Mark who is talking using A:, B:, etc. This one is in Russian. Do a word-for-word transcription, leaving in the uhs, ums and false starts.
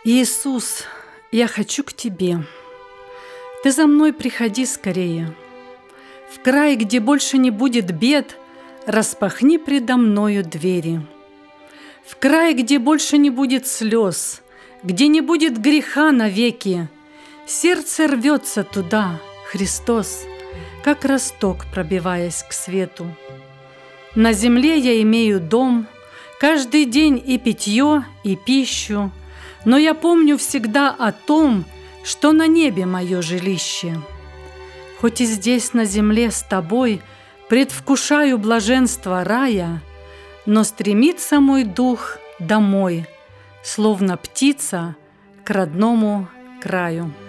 A: Иисус, я хочу к Тебе. Ты за мной приходи скорее. В край, где больше не будет бед, распахни предо мною двери. В край, где больше не будет слез, где не будет греха навеки, сердце рвется туда, Христос, как росток, пробиваясь к свету. На земле я имею дом, каждый день и питье, и пищу, но я помню всегда о том, что на небе мое жилище. Хоть и здесь на земле с тобой предвкушаю блаженство рая, но стремится мой дух домой, словно птица к родному краю.